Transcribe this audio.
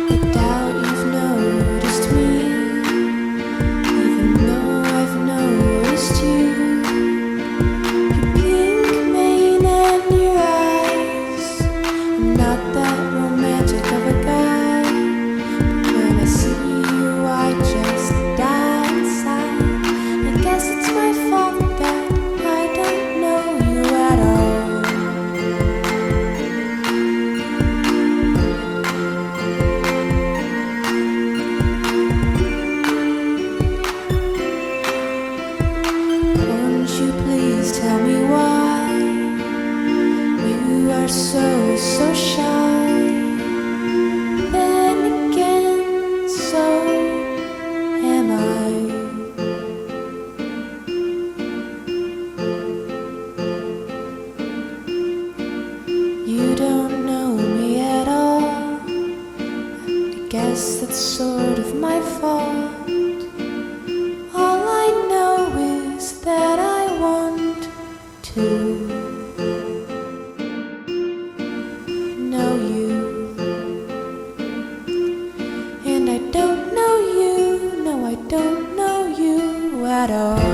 I doubt you've noticed me, even though I've noticed you. Your pink mane and your eyes. I'm not that romantic of a guy, but when I see you, I just die inside. I guess it's my fault that I don't know you at all. Won't you please tell me why you are so shy? Then again, so am I. You don't know me at all. I guess that's sort of my fault. All I know is that I want to know you, and I don't know you. No, I don't know you at all.